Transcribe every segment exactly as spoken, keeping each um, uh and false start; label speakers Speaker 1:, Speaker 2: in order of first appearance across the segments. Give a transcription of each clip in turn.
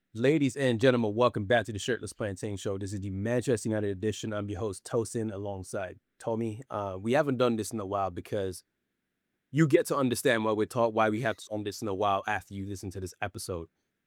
Speaker 1: Ladies and gentlemen, welcome back to the Shirtless Plantain Show. This is the Manchester United edition. I'm your host, Tosin, alongside Tommy. Uh, we haven't done this in a while because you get to understand why we're taught why we have done this in a while after you listen to this episode.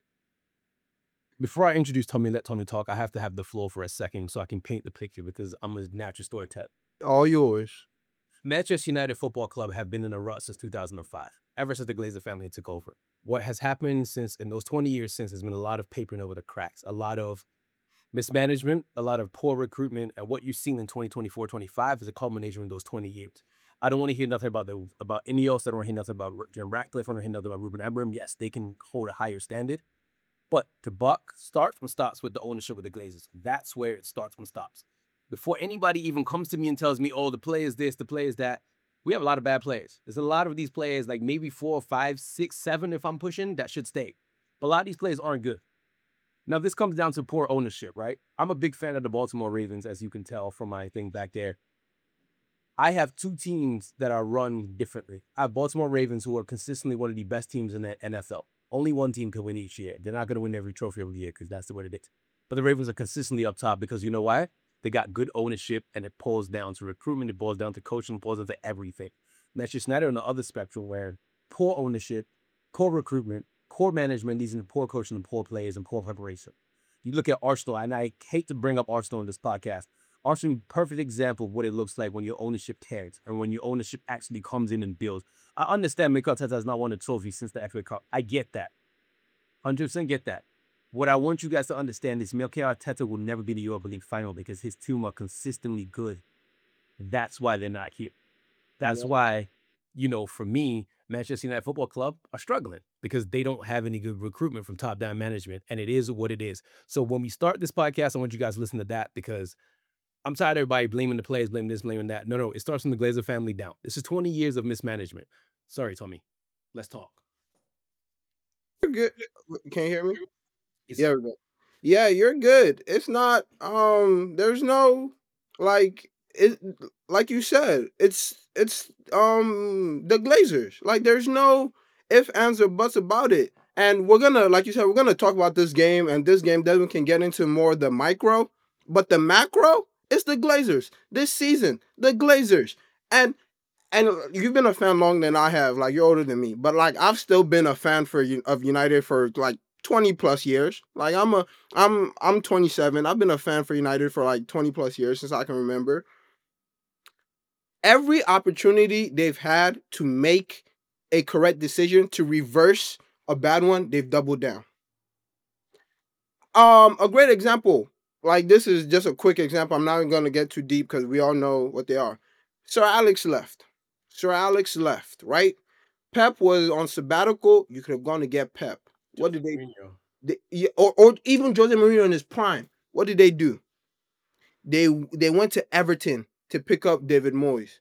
Speaker 1: Before I introduce Tommy and let Tommy talk, I have to have the floor for a second so I can paint the picture because I'm a natural storyteller.
Speaker 2: All yours.
Speaker 1: Manchester United Football Club have been in a rut since two thousand five, ever since the Glazer family took over. What has happened since in those twenty years since has been a lot of papering over the cracks, a lot of mismanagement, a lot of poor recruitment, and what you've seen in twenty twenty-four twenty-five is a culmination of those twenty years. I don't want to hear nothing about the about Ineos. I don't want to hear nothing about Jim Ratcliffe. I don't want to hear nothing about Ruben Amorim. Yes, they can hold a higher standard, but the buck starts and stops with the ownership of the Glazers. That's where it starts and stops. Before anybody even comes to me and tells me, "Oh, the play is this, the play is that," we have a lot of bad players. There's a lot of these players, like maybe four, five, six, seven, if I'm pushing, that should stay. But a lot of these players aren't good. Now, this comes down to poor ownership, right? I'm a big fan of the Baltimore Ravens, as you can tell from my thing back there. I have two teams that are run differently. I have Baltimore Ravens, who are consistently one of the best teams in the N F L. Only one team can win each year. They're not going to win every trophy every year because that's the way it is. But the Ravens are consistently up top because you know why? They got good ownership, and it pulls down to recruitment, it boils down to coaching, it boils down to everything. Manchester United on the other spectrum, where poor ownership, poor recruitment, poor management leads into poor coaching and poor players and poor preparation. You look at Arsenal, and I hate to bring up Arsenal in this podcast. Arsenal, perfect example of what it looks like when your ownership cares and when your ownership actually comes in and builds. I understand Mikel Arteta has not won a trophy since the F A Cup. I get that. one hundred percent get that. What I want you guys to understand is Mikel Arteta will never be the Europa League final because his team are consistently good. That's why they're not here. That's
Speaker 2: Yeah.
Speaker 1: why, you know, for me, Manchester United Football Club are struggling because they don't have any good recruitment from top down management. And it is what it is. So when we start this podcast, I want you guys to listen to that because I'm tired of everybody blaming the players, blaming this, blaming that. No, no, it starts from the Glazer family down. This is twenty years of mismanagement. Sorry, Tommy. Let's talk.
Speaker 2: You're good. Can you hear me?
Speaker 1: It's
Speaker 2: Yeah, we're good. Yeah, you're good. It's not um there's no like it like you said, it's it's um the Glazers. Like there's no if, ands, or buts about it. And we're gonna, like you said, we're gonna talk about this game, and this game then we can get into more of the micro, but the macro is the Glazers. This season, the Glazers. And and you've been a fan longer than I have. Like you're older than me, but like I've still been a fan for of United for like twenty plus years. Like I'm a I'm I'm twenty-seven. I've been a fan for United for like twenty plus years since I can remember. Every opportunity they've had to make a correct decision to reverse a bad one, they've doubled down. Um, a great example. Like this is just a quick example. I'm not even going to get too deep because we all know what they are. Sir Alex left. Sir Alex left. Right. Pep was on sabbatical. You could have gone to get Pep. What
Speaker 1: Jose
Speaker 2: did they?
Speaker 1: Mourinho.
Speaker 2: they yeah, or or even Jose Mourinho in his prime. What did they do? They they went to Everton to pick up David Moyes.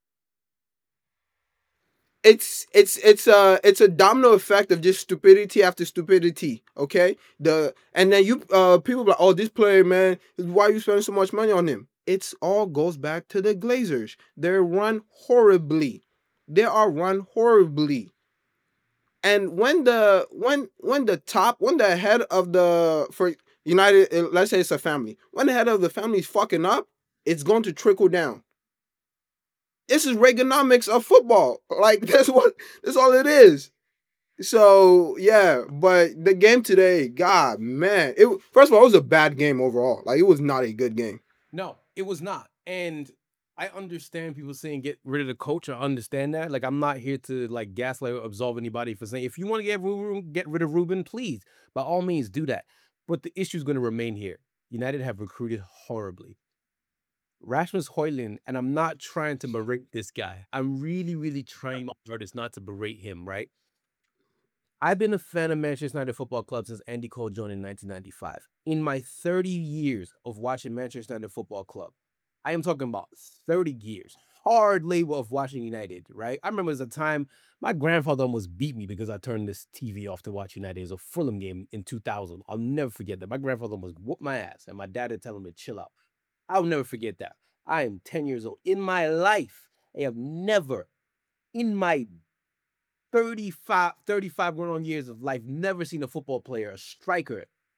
Speaker 2: It's it's it's a it's a domino effect of just stupidity after stupidity. Okay, the and then you uh people be like, oh, this player, man, why are you spending so much money on him? It's all goes back to the Glazers. They're run horribly. They are run horribly. And when the when when the top when the head of the for United, uh, let's say it's a family, when the head of the family is fucking up, it's going to trickle down. This is Reaganomics of football. Like that's what that's all it is. So yeah, but the game today, God man, it first of all it was a bad game overall. Like it was not a good game.
Speaker 1: No, it was not. And I understand people saying get rid of the coach. I understand that. Like, I'm not here to like gaslight or absolve anybody for saying if you want to get Ruben, get rid of Ruben, please, by all means, do that. But the issue is going to remain here. United have recruited horribly. Rasmus Hoyland, and I'm not trying to berate this guy. I'm really, really trying my hardest not to berate him, right? I've been a fan of Manchester United Football Club since Andy Cole joined in nineteen ninety-five. In my thirty years of watching Manchester United Football Club, I am talking about thirty years, hard labor of watching United, right? I remember as a time my grandfather almost beat me because I turned this T V off to watch United. It was a Fulham game in two thousand. I'll never forget that. My grandfather almost whooped my ass, and my dad had tell him to chill out. I'll never forget that. I am ten years old. In my life, I have never, in my thirty-five, thirty-five grown years of life, never seen a football player, a striker,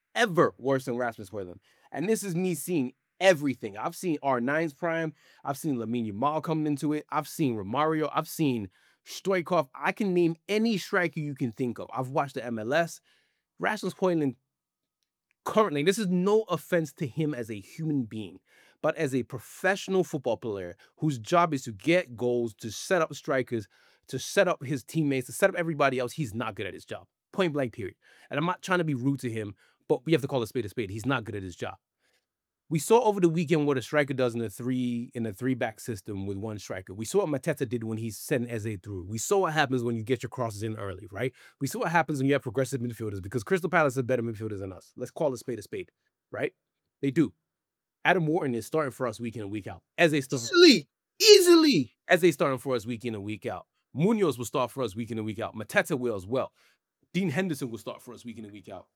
Speaker 1: ever worse than Rasmus Højlund. And this is me seeing everything. I've seen R nine's prime. I've seen Lamine Yamal coming into it. I've seen Romario. I've seen Stoichkov. I can name any striker you can think of. I've watched the M L S. Rasmus Højlund currently, this is no offense to him as a human being, but as a professional football player whose job is to get goals, to set up strikers, to set up his teammates, to set up everybody else, he's not good at his job. Point blank, period. And I'm not trying to be rude to him, but we have to call a spade a spade. He's not good at his job. We saw over the weekend what a striker does in a three in a three back system with one striker. We saw what Mateta did when he sent Eze through. We saw what happens when you get your crosses in early, right? We saw what happens when you have progressive midfielders because Crystal Palace has better midfielders than us. Let's call a spade a spade, right? They do. Adam Wharton is starting for us week in and week out. Eze starting
Speaker 2: Easily, easily.
Speaker 1: Eze starting for us week in and week out. Munoz will start for us week in and week out. Mateta will as well. Dean Henderson will start for us week in and week out.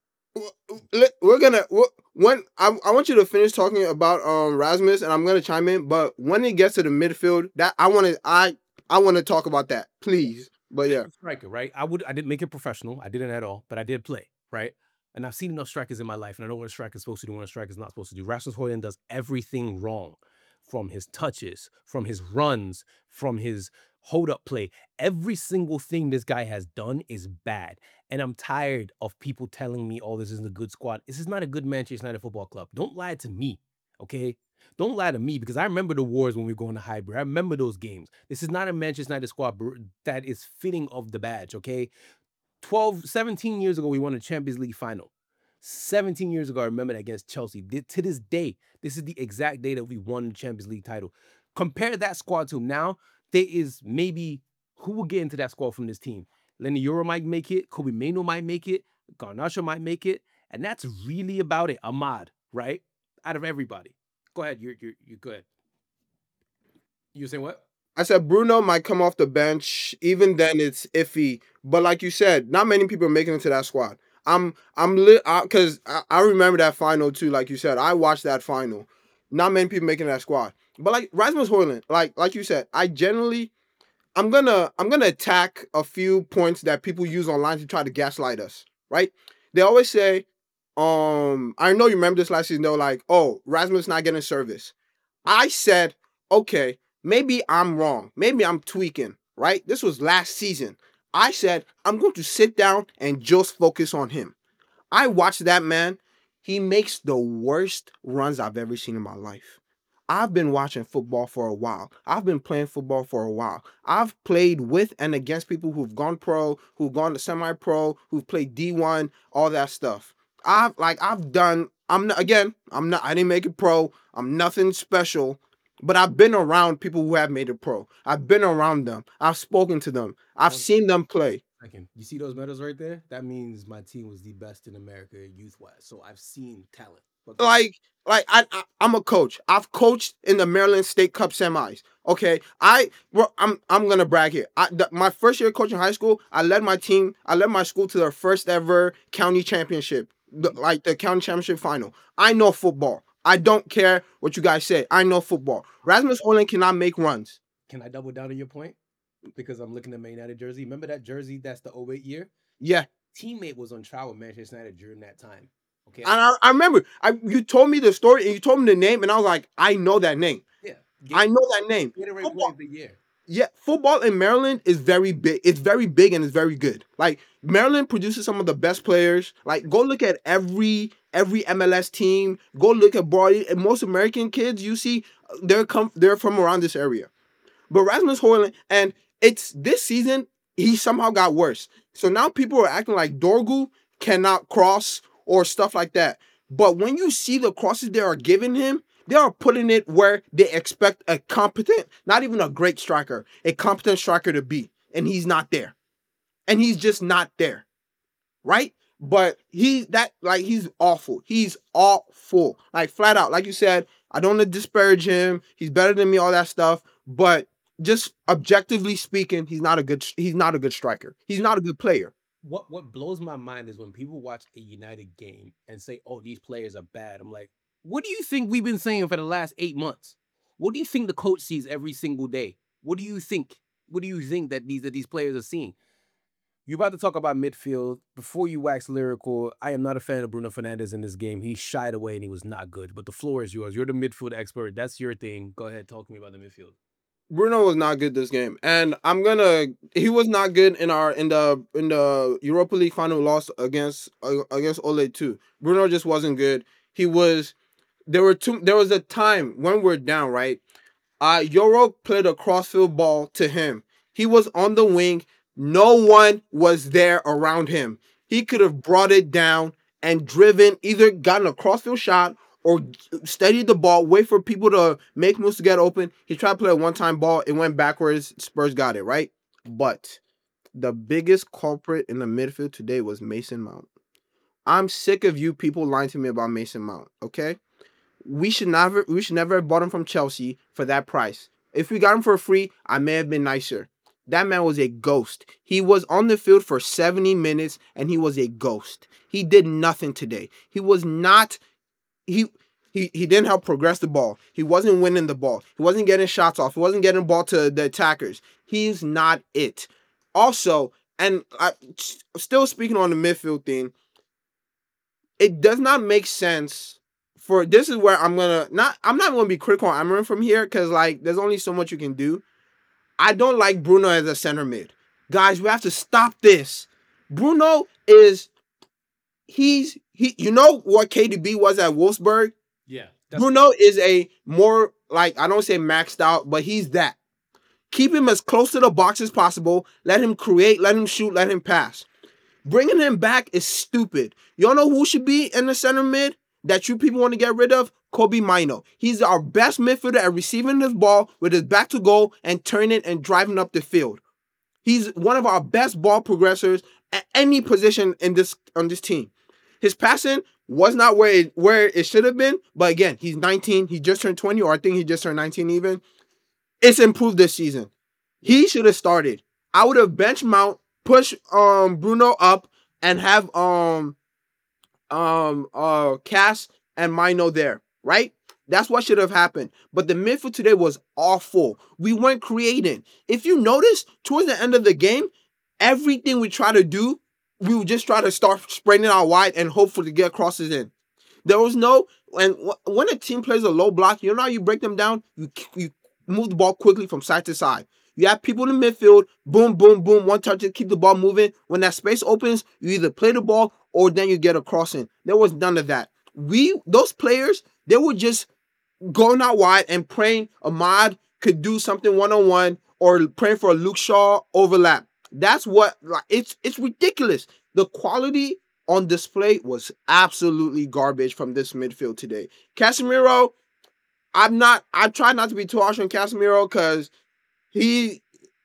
Speaker 2: We're gonna when I, I want you to finish talking about um Rasmus, and I'm gonna chime in. But when it gets to the midfield, that I want to I I want to talk about that, please. But yeah,
Speaker 1: striker, right? I would I didn't make it professional. I didn't at all, but I did play, right? And I've seen enough strikers in my life, and I know what a striker's supposed to do, and what a striker's not supposed to do. Rasmus Højlund does everything wrong, from his touches, from his runs, from his hold up play. Every single thing this guy has done is bad. And I'm tired of people telling me, oh, this isn't a good squad. This is not a good Manchester United football club. Don't lie to me, okay? Don't lie to me, because I remember the wars when we were going to Highbury. I remember those games. This is not a Manchester United squad that is fitting of the badge, okay? twelve, seventeen years ago, we won a Champions League final. seventeen years ago, I remember that against Chelsea. To this day, this is the exact day that we won the Champions League title. Compare that squad to now, there is maybe, who will get into that squad from this team? Lenny Euro might make it, Kobe Mainoo might make it, Garnacho might make it, and that's really about it. Ahmad, right? Out of everybody. Go ahead, you're, you're, you're good. You saying what?
Speaker 2: I said Bruno might come off the bench. Even then, it's iffy. But like you said, not many people are making it to that squad. I'm I'm lit because I, I remember that final too. Like you said, I watched that final. Not many people making that squad. But like Rasmus Højlund, like like you said, I generally I'm gonna I'm gonna attack a few points that people use online to try to gaslight us. Right? They always say, um, I know you remember this last season. They were like, oh, Rasmus not getting service. I said, okay, maybe I'm wrong. Maybe I'm tweaking. Right? This was last season. I said, I'm going to sit down and just focus on him. I watched that man. He makes the worst runs I've ever seen in my life. I've been watching football for a while. I've been playing football for a while. I've played with and against people who've gone pro, who've gone to semi-pro, who've played D one, all that stuff. I've like I've done. I'm not again. I'm not. I didn't make it pro. I'm nothing special. But I've been around people who have made it pro. I've been around them. I've spoken to them. I've seen them play.
Speaker 1: Second, you see those medals right there? That means my team was the best in America youth-wise. So I've seen talent.
Speaker 2: Like, like I, I, I'm a coach. I've coached in the Maryland State Cup semis. Okay, I, well, I'm, I'm gonna brag here. I, the, my first year coaching high school, I led my team. I led my school to their first ever county championship, the, like the county championship final. I know football. I don't care what you guys say. I know football. Rasmus Højlund cannot make runs.
Speaker 1: Can I double down on your point? Because I'm looking at Man United jersey. Remember that jersey? That's the oh eight year.
Speaker 2: Yeah.
Speaker 1: Teammate was on trial with Manchester United during that time. Okay.
Speaker 2: And I, I remember. I you told me the story and you told me the name, and I was like, I know that name.
Speaker 1: Yeah.
Speaker 2: Get, I know that name.
Speaker 1: Gatorade Player of the Year.
Speaker 2: Yeah, football in Maryland is very big. It's very big and it's very good. Like Maryland produces some of the best players. Like go look at every every M L S team. Go look at Brody. And most American kids you see, they're come they're from around this area. But Rasmus Højlund, and it's this season he somehow got worse. So now people are acting like Dorgu cannot cross or stuff like that. But when you see the crosses they are giving him, they are putting it where they expect a competent, not even a great striker, a competent striker to be. And he's not there. And he's just not there. Right? But he's that, like, he's awful. He's awful. Like, flat out. Like you said, I don't want to disparage him. He's better than me, all that stuff. But just objectively speaking, he's not a good, he's not a good striker. He's not a good player.
Speaker 1: What what blows my mind is when people watch a United game and say, oh, these players are bad. I'm like, what do you think we've been saying for the last eight months? What do you think the coach sees every single day? What do you think? What do you think that these that these players are seeing? You about to talk about midfield. Before you wax lyrical, I am not a fan of Bruno Fernandes in this game. He shied away and he was not good. But the floor is yours. You're the midfield expert. That's your thing. Go ahead, talk to me about the midfield.
Speaker 2: Bruno was not good this game, and I'm gonna. He was not good in our in the in the Europa League final loss against uh, against Ole too. Bruno just wasn't good. He was. There were two. There was a time when we're down, right? Uh, Yoro played a crossfield ball to him. He was on the wing. No one was there around him. He could have brought it down and driven, either gotten a crossfield shot or steadied the ball, wait for people to make moves to get open. He tried to play a one-time ball. It went backwards. Spurs got it, right? But the biggest culprit in the midfield today was Mason Mount. I'm sick of you people lying to me about Mason Mount, okay? We should never we should never have bought him from Chelsea for that price. If we got him for free, I may have been nicer. That man was a ghost. He was on the field for seventy minutes and he was a ghost. He did nothing today. He was not he he he didn't help progress the ball. He wasn't winning the ball. He wasn't getting shots off. He wasn't getting the ball to the attackers. He's not it. Also, and I, still speaking on the midfield thing, it does not make sense for this is where I'm gonna not I'm not gonna be critical on Amarim from here because like there's only so much you can do. I don't like Bruno as a center mid. Guys, we have to stop this. Bruno is he's he you know what K D B was at Wolfsburg?
Speaker 1: Yeah.
Speaker 2: Bruno is a more like I don't say maxed out, but he's that. Keep him as close to the box as possible. Let him create, let him shoot, let him pass. Bringing him back is stupid. Y'all know who should be in the center mid that you people want to get rid of? Kobe Mino. He's our best midfielder at receiving this ball with his back to goal and turning and driving up the field. He's one of our best ball progressors at any position in this on this team. His passing was not where it, where it should have been, but again, he's nineteen. He just turned twenty, or I think he just turned nineteen even. It's improved this season. He should have started. I would have bench Mount, push um Bruno up, and have um um uh Cass and Mino there, right? That's what should have happened. But the midfield today was awful. We weren't creating. If you notice, towards the end of the game, everything we try to do, we would just try to start spreading out wide and hopefully get crosses in. There was no, and when a team plays a low block, you know how you break them down? You you move the ball quickly from side to side. You have people in the midfield, boom, boom, boom, one touch, keep the ball moving. When that space opens, you either play the ball or then you get a crossing. There was none of that. We, those players, they were just going out wide and praying Ahmad could do something one-on-one or praying for a Luke Shaw overlap. That's what, like, it's it's ridiculous. The quality on display was absolutely garbage from this midfield today. Casemiro, I'm not, I try not to be too harsh on Casemiro because he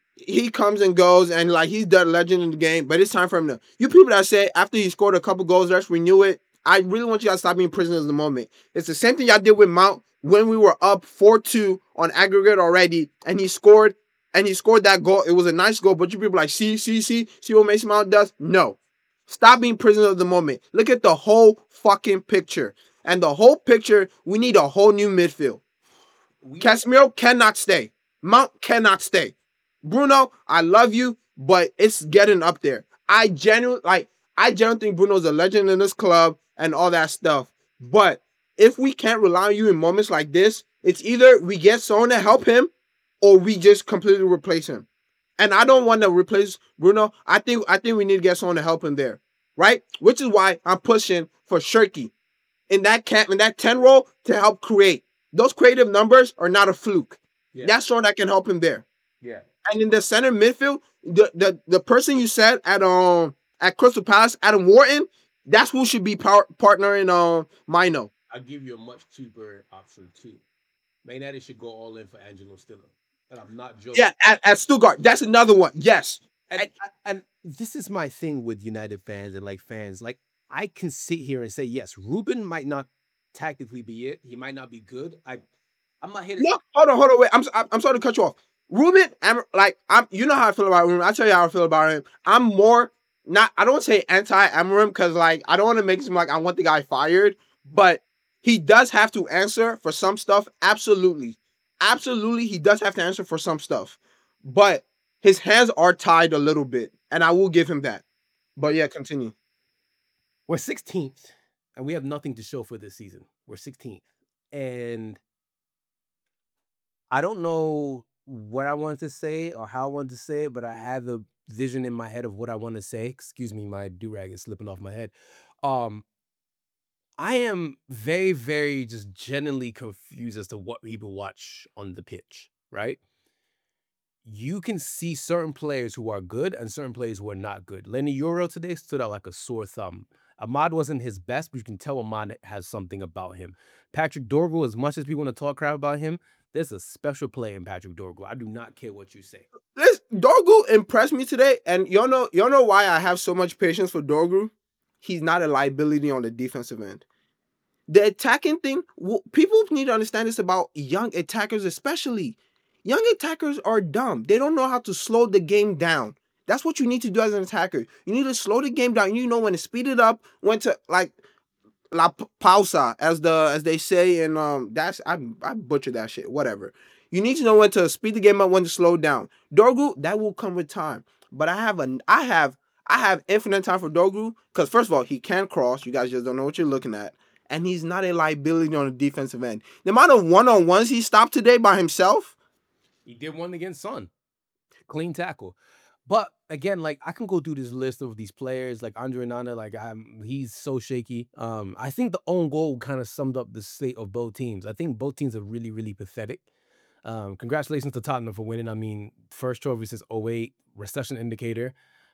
Speaker 2: he comes and goes and like he's the legend in the game, but it's time for him to. You people that say after he scored a couple goals, let's renew it. I really want you guys to stop being prisoners of the moment. It's the same thing y'all did with Mount when we were up four two on aggregate already, and he scored and he scored that goal. It was a nice goal, but you people like, see, see, see, see what Mason Mount does? No. Stop being prisoners of the moment. Look at the whole fucking picture. And the whole picture, we need a whole new midfield. We- Casemiro cannot stay. Mount cannot stay. Bruno, I love you, but it's getting up there. I genuinely like I genuinely think Bruno's a legend in this club and all that stuff. But if we can't rely on you in moments like this, it's either we get someone to help him or we just completely replace him. And I don't want to replace Bruno. I think I think we need to get someone to help him there. Right? Which is why I'm pushing for Shirky in that camp in that ten role to help create. Those creative numbers are not a fluke. Yeah. That's someone that can help him there.
Speaker 1: Yeah.
Speaker 2: And in the center midfield, the, the, the person you said at um at Crystal Palace, Adam Wharton, that's who should be par- partnering um Mino.
Speaker 1: I'll give you a much cheaper option too. Man United should go all in for Angelo Stiller. And I'm not joking.
Speaker 2: Yeah, at, at Stuttgart. That's another one. Yes.
Speaker 1: And, and, and this is my thing with United fans and like fans. Like I can sit here and say, yes, Ruben might not tactically be it. He might not be good. I I'm not here to
Speaker 2: No, hold on, hold on, wait. I'm I'm sorry to cut you off. Ruben, I'm like I'm. You know how I feel about Ruben. I tell you how I feel about him. I'm more not. I don't say anti-Amarim because like I don't want to make it seem like I want the guy fired, but he does have to answer for some stuff. Absolutely, absolutely, he does have to answer for some stuff. But His hands are tied a little bit, and I will give him that. But yeah, continue.
Speaker 1: We're sixteenth, and we have nothing to show for this season. We're sixteenth, and I don't know what I wanted to say or how I wanted to say it, but I have a vision in my head of what I want to say. Excuse me, my do rag is slipping off my head. Um, I am very, very just genuinely confused as to what people watch on the pitch, right? You can see certain players who are good and certain players who are not good. Lenny Euro today stood out like a sore thumb. Ahmad wasn't his best, but you can tell Ahmad has something about him. Patrick Dorgu, as much as people want to talk crap about him, there's a special play in Patrick Dorgu. I do not care what you say.
Speaker 2: This Dorgu impressed me today, and y'all know y'all know why I have so much patience for Dorgu. He's not a liability on the defensive end. The attacking thing, w- people need to understand this about young attackers, especially. Young attackers are dumb. They don't know how to slow the game down. That's what you need to do as an attacker. You need to slow the game down. You know when to speed it up, when to like la p- pausa, as the as they say, and um, that's I I butchered that shit. Whatever. You need to know when to speed the game up, when to slow down. Dorgu, that will come with time. But I have a I have I have infinite time for Dorgu because first of all, he can cross. You guys just don't know what you're looking at, and he's not a liability on the defensive end. The amount of one on ones he stopped today by himself.
Speaker 1: He did one against Son. Clean tackle. But again, like I can go through this list of these players, like Andre Nana, like I'm he's so shaky. Um, I think the own goal kind of summed up the state of both teams. I think both teams are really, really pathetic. Um, congratulations to Tottenham for winning. I mean, first trophy since oh eight, recession indicator.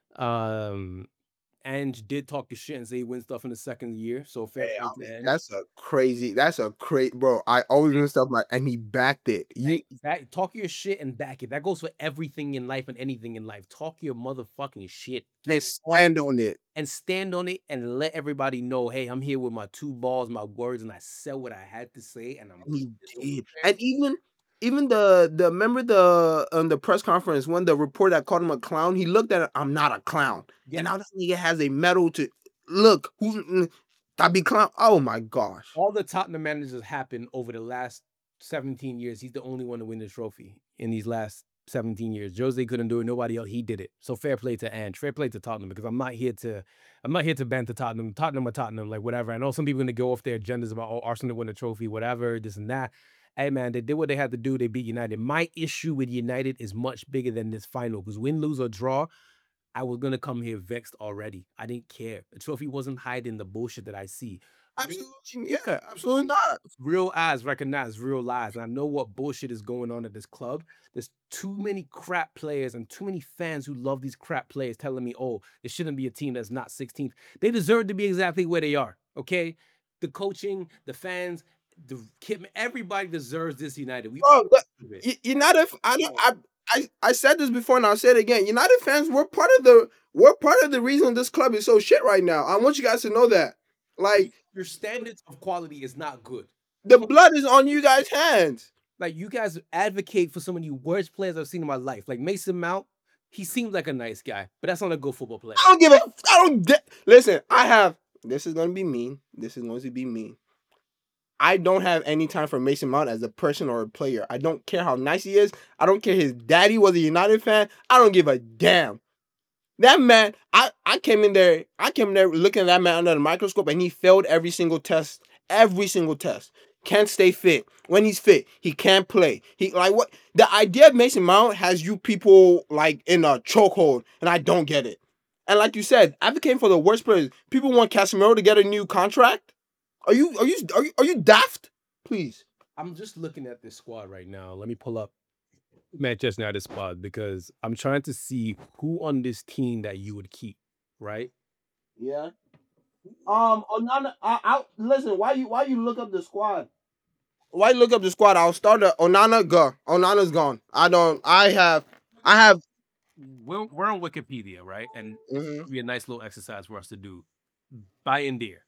Speaker 1: Um, and did talk his shit and say he wins stuff in the second year. So fair
Speaker 2: Hey,
Speaker 1: play
Speaker 2: I
Speaker 1: to
Speaker 2: mean,
Speaker 1: Ange.
Speaker 2: that's a crazy. That's a crazy, bro. I always do stuff like, and he backed it. You,
Speaker 1: Hey, back, talk your shit and back it. That goes for everything in life and anything in life. Talk your motherfucking shit
Speaker 2: they stand on it.
Speaker 1: and stand on it and let everybody know, hey, I'm here with my two balls, my words, and I said what I had to say, and I'm
Speaker 2: And he
Speaker 1: this over
Speaker 2: did.
Speaker 1: there.
Speaker 2: And even even the the remember the on the press conference when the reporter called him a clown, he looked at it, I'm not a clown.
Speaker 1: Yeah.
Speaker 2: And now this nigga has a medal to look who's that be clown. Oh my gosh.
Speaker 1: All the Tottenham managers happened over the last seventeen years. He's the only one to win the trophy in these last seventeen years. Jose couldn't do it. Nobody else. He did it. So fair play to Ange. Fair play to Tottenham because I'm not here to, I'm not here to ban to Tottenham. Tottenham or Tottenham, like whatever. I know some people are gonna go off their agendas about oh Arsenal win the trophy, whatever, this and that. Hey man, they did what they had to do. They beat United. My issue with United is much bigger than this final because win, lose, or draw, I was gonna come here vexed already. I didn't care. The trophy wasn't hiding the bullshit that I see.
Speaker 2: Absolutely, yeah, absolutely not.
Speaker 1: Real eyes recognize real lies. And I know what bullshit is going on at this club. There's too many crap players and too many fans who love these crap players telling me, oh, it shouldn't be a team that's not sixteenth. They deserve to be exactly where they are. Okay. The coaching, the fans, the kid, everybody deserves this United. We
Speaker 2: Bro, the,
Speaker 1: deserve it.
Speaker 2: Y- United, I, don't- I, I, I said this before and I'll say it again. United fans, we're part of the, we're part of the reason this club is so shit right now. I want you guys to know that. Like
Speaker 1: Your standards of quality is not good.
Speaker 2: the blood is on you guys' hands.
Speaker 1: Like you guys advocate for some of the worst players I've seen in my life. Like Mason Mount, he seems like a nice guy, but that's not a good football player.
Speaker 2: I don't give a. I don't. De- Listen, I have. This is gonna be mean. This is going to be mean. I don't have any time for Mason Mount as a person or a player. I don't care how nice he is. I don't care his daddy was a United fan. I don't give a damn. That man, I, I came in there, I came in there looking at that man under the microscope and he failed every single test. Every single test. Can't stay fit. When he's fit, he can't play. He like what the idea of Mason Mount has you people like in a chokehold, and I don't get it. And like you said, advocating for the worst players. People want Casemiro to get a new contract. Are you are you are you are you daft? Please.
Speaker 1: I'm just looking at this squad right now. Let me pull up Manchester United squad because I'm trying to see who on this team that you would keep, right?
Speaker 2: Yeah. Um. Onana. I, I listen. Why you Why you look up the squad? Why you look up the squad? I'll start the Onana. Go. Onana's gone. I don't. I have. I have.
Speaker 1: We're, we're on Wikipedia, right? And
Speaker 2: Mhm.
Speaker 1: it'd be a nice little exercise for us to do. Bayern Deer,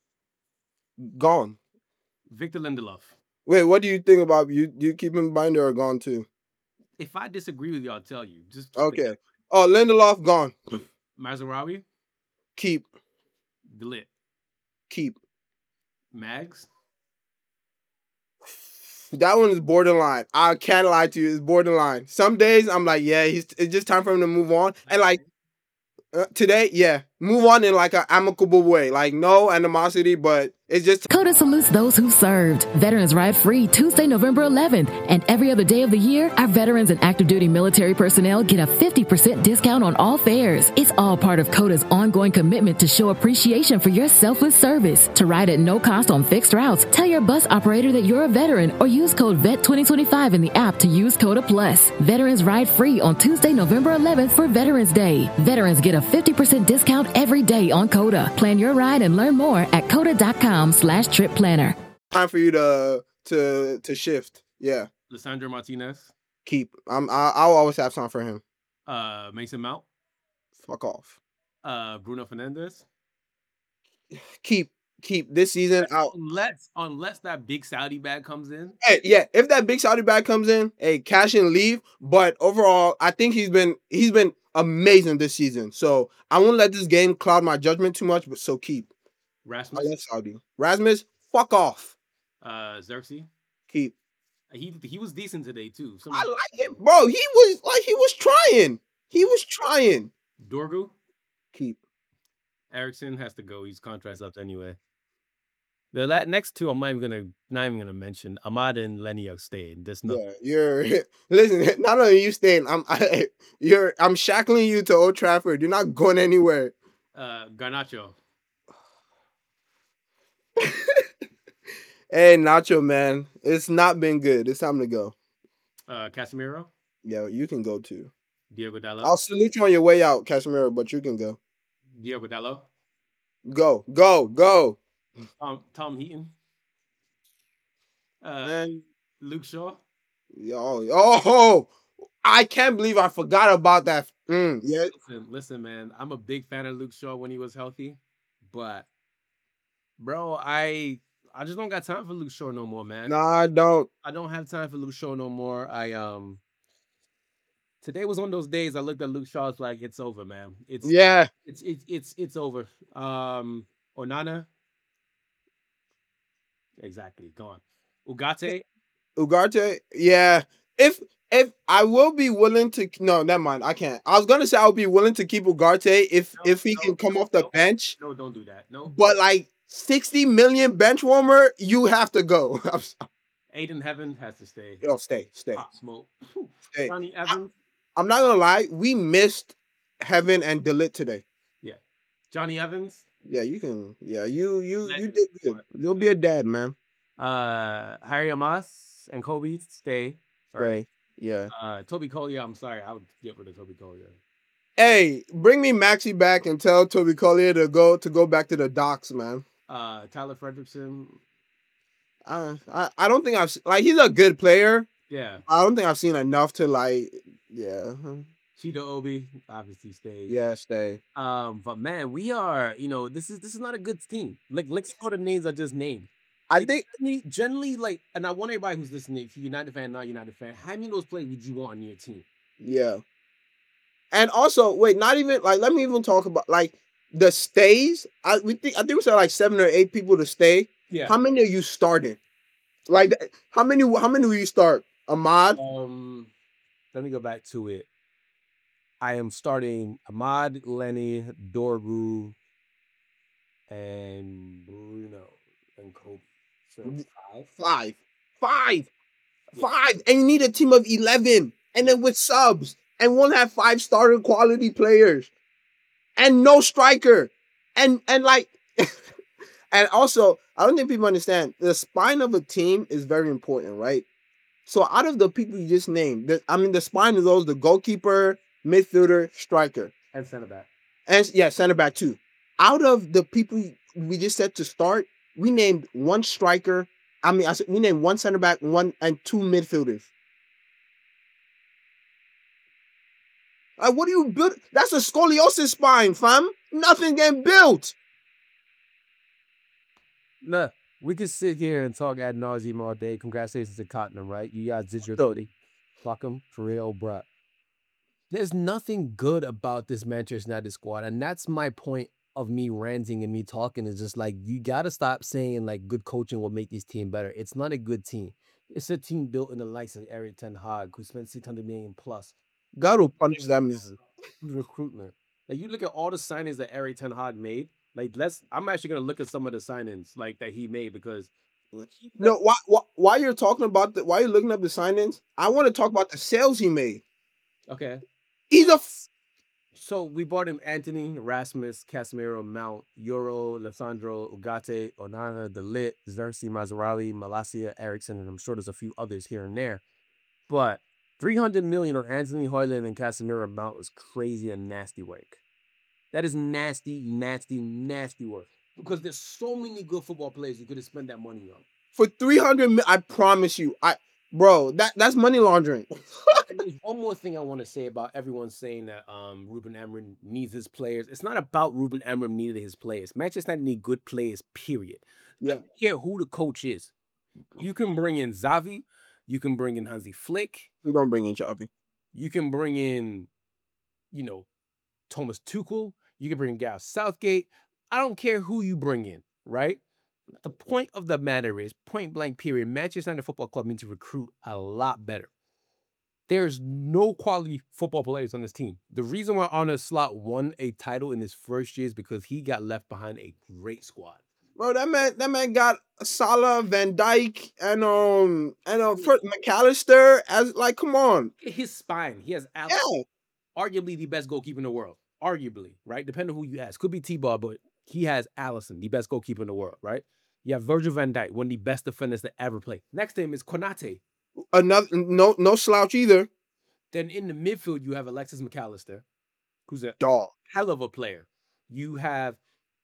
Speaker 2: Gone.
Speaker 1: Victor Lindelof.
Speaker 2: Wait. What do you think about you? Do you keep him Binder or gone too?
Speaker 1: If I disagree with you, I'll tell you. Just keep it
Speaker 2: Okay.
Speaker 1: that way.
Speaker 2: Oh, Lindelof gone.
Speaker 1: Mazarawi,
Speaker 2: Keep.
Speaker 1: Delit,
Speaker 2: Keep.
Speaker 1: Mags,
Speaker 2: That one is borderline. I can't lie to you. It's borderline. Some days I'm like, yeah, he's, it's just time for him to move on. And like uh, today, yeah, move on in like an amicable way. Like no animosity, but it's just
Speaker 3: Coda salutes those who served. Veterans Ride Free Tuesday, November eleventh. And every other day of the year, our veterans and active duty military personnel get a fifty percent discount on all fares. It's all part of Coda's ongoing commitment to show appreciation for your selfless service. To ride at no cost on fixed routes, tell your bus operator that you're a veteran or use code V E T twenty twenty-five in the app to use Coda Plus. Veterans Ride Free on Tuesday, November eleventh for Veterans Day. Veterans get a fifty percent discount every day on Coda. Plan your ride and learn more at coda dot com slash trip planner.
Speaker 2: time for you to to to shift. Yeah,
Speaker 1: Lissandro Martinez,
Speaker 2: keep. I'm. I, I'll always have time for him.
Speaker 1: uh, Mason Mount,
Speaker 2: Fuck off.
Speaker 1: uh, Bruno Fernandes.
Speaker 2: Keep. Keep this season out.
Speaker 1: Unless unless that big Saudi bag comes in.
Speaker 2: Hey, yeah, if that big Saudi bag comes in, hey, cash and leave. But overall, I think he's been he's been amazing this season. So I won't let this game cloud my judgment too much. But so keep. I
Speaker 1: Rasmus,
Speaker 2: love Saudi. Rasmus, fuck off.
Speaker 1: uh, Xerxes.
Speaker 2: Keep.
Speaker 1: He he was decent today too. Some
Speaker 2: I like it, bro. He was like he was trying. He was trying.
Speaker 1: Dorgu.
Speaker 2: Keep.
Speaker 1: Erickson has to go. His contract's up anyway. The la- next two, I'm not even gonna not even gonna mention. Ahmad and Lenny are staying. There's no.
Speaker 2: Yeah, you're listen. Not only are you staying, I'm I, you're I'm shackling you to Old Trafford. You're not going anywhere.
Speaker 1: Uh, Garnacho.
Speaker 2: Hey, Nacho, man, it's not been good. It's time to go.
Speaker 1: Uh, Casemiro.
Speaker 2: Yeah, you can go too.
Speaker 1: Diego Dallo.
Speaker 2: I'll salute you on your way out, Casemiro, but you can go.
Speaker 1: Diego Dallo.
Speaker 2: Go, go, go.
Speaker 1: Tom Tom Heaton. Uh,
Speaker 2: Man,
Speaker 1: Luke Shaw.
Speaker 2: yo, oh, I can't believe I forgot about that. Mm, yeah,
Speaker 1: Listen, listen, man. I'm a big fan of Luke Shaw when he was healthy, but bro, I I just don't got time for Luke Shaw no more, man.
Speaker 2: no, I don't.
Speaker 1: I don't have time for Luke Shaw no more. I um today was one of those days I looked at Luke Shaw, it's like it's over, man. It's
Speaker 2: Yeah,
Speaker 1: it's it's it's it's over. Um Onana. Exactly. Gone. Ugarte.
Speaker 2: Ugarte. Yeah, if if I will be willing to, no, never mind. I can't. I was gonna say I'll be willing to keep Ugarte if
Speaker 1: No,
Speaker 2: if he
Speaker 1: no,
Speaker 2: can come
Speaker 1: no,
Speaker 2: off the
Speaker 1: no.
Speaker 2: bench.
Speaker 1: No, don't do that. No.
Speaker 2: But like sixty million bench warmer, you have to go. I'm sorry.
Speaker 1: Aiden Heaven has to stay.
Speaker 2: Yo, stay, stay,
Speaker 1: Pop smoke.
Speaker 2: stay.
Speaker 1: Johnny Evans.
Speaker 2: I'm not gonna lie, we missed Heaven and Delit today.
Speaker 1: Yeah. Johnny Evans.
Speaker 2: Yeah, you can. Yeah, you you you
Speaker 1: Legend.
Speaker 2: did good. You'll be a dad, man.
Speaker 1: Uh Harry Amos and Kobe stay.
Speaker 2: Right. Yeah.
Speaker 1: Uh Toby Collier, I'm sorry, I would get rid of Toby Collier.
Speaker 2: Hey, bring me Maxi back and tell Toby Collier to go to go back to the docks, man.
Speaker 1: Uh Tyler Frederickson.
Speaker 2: I I, I don't think I've se- like he's a good player.
Speaker 1: Yeah.
Speaker 2: I don't think I've seen enough to like. Yeah.
Speaker 1: Cheetah Obi obviously stays.
Speaker 2: Yeah. Stay.
Speaker 1: Um, but man, we are, you know, this is this is not a good team. Like, let's go the names I just named.
Speaker 2: I think
Speaker 1: Generally, generally, like, and I want everybody who's listening, if you're United fan, not United fan, how many of those players would you want on your team?
Speaker 2: yeah. And also, wait, not even like let me even talk about like the stays. I we think I think we said like seven or eight people to stay.
Speaker 1: Yeah.
Speaker 2: How many are you starting? Like th- how many how many will you start? Ahmad?
Speaker 1: Um, let me go back to it. I am starting Ahmad, Lenny, Dorgu, and Bruno and Kobe. So five.
Speaker 2: Five. Five.
Speaker 1: Yeah.
Speaker 2: Five. And you need a team of eleven. And then with subs. And we'll have five starter quality players. And no striker. And and like and also, I don't think people understand the spine of a team is very important, right? So out of the people you just named, the, I mean the spine is those the goalkeeper, midfielder, striker.
Speaker 1: And center back.
Speaker 2: And yeah, center back too. Out of the people we just said to start, we named one striker. I mean, I said we named one center back, one and two midfielders. Like, what do you build? That's a scoliosis spine, fam. Nothing getting built.
Speaker 1: Nah, we could sit here and talk ad nauseum all day. Congratulations to Tottenham, right? You guys did your thirty. Fuck them for real, bruh. There's nothing good about this Manchester United squad, and that's my point of me ranting and me talking. Is just like you gotta stop saying like good coaching will make this team better. It's not a good team. It's a team built in the likes of Eric Ten Hag, who spent six hundred million plus
Speaker 2: God will punish them. Missus
Speaker 1: recruitment. Like you look at all the signings that Eric Ten Hag made. Like let's, I'm actually gonna look at some of the signings like that he made because
Speaker 2: No, why, why, why you're talking about the, why you're looking up the signings? I want to talk about the sales he made.
Speaker 1: okay.
Speaker 2: He's a f-
Speaker 1: So we bought him Anthony, Rasmus, Casemiro, Mount, Euro, Lissandro, Ugarte, Onana, Delit, Xerxes, Mazzarelli, Malasia, Ericsson, and I'm sure there's a few others here and there. But three hundred million on Anthony Hoyland and Casemiro Mount was crazy and nasty work. That is nasty, nasty, nasty work. Because there's so many good football players you could have spent that money on.
Speaker 2: for three hundred. mi- I promise you, I bro, that that's money laundering.
Speaker 1: And there's one more thing I want to say about everyone saying that um Ruben Amorim needs his players. It's not about Ruben Amorim needing his players. Manchester United need good players, period. I
Speaker 2: Yeah.
Speaker 1: don't care who the coach is. You can bring in Xavi, you can bring in Hansi Flick,
Speaker 2: We're gonna bring in Xavi.
Speaker 1: you can bring in, you know, Thomas Tuchel, you can bring in Gareth Southgate. I don't care who you bring in, right? The point of the matter is, point blank period, Manchester United Football Club needs to recruit a lot better. There's no quality football players on this team. The reason why Arne Slot won a title in his first year is because he got left behind a great squad.
Speaker 2: Bro, that man, that man got Salah, Van Dyke, and um, and uh, Fred McAllister. As like, come on,
Speaker 1: His spine, he has
Speaker 2: yeah,
Speaker 1: Alisson, arguably the best goalkeeper in the world. Arguably, right? Depending on who you ask. Could be T-Ball, but he has Alisson, the best goalkeeper in the world, right? You have Virgil van Dijk, one of the best defenders to ever play. Next to him is Konate.
Speaker 2: another no no slouch either.
Speaker 1: Then in the midfield, you have Alexis McAllister, who's a
Speaker 2: Dog.
Speaker 1: hell of a player. You have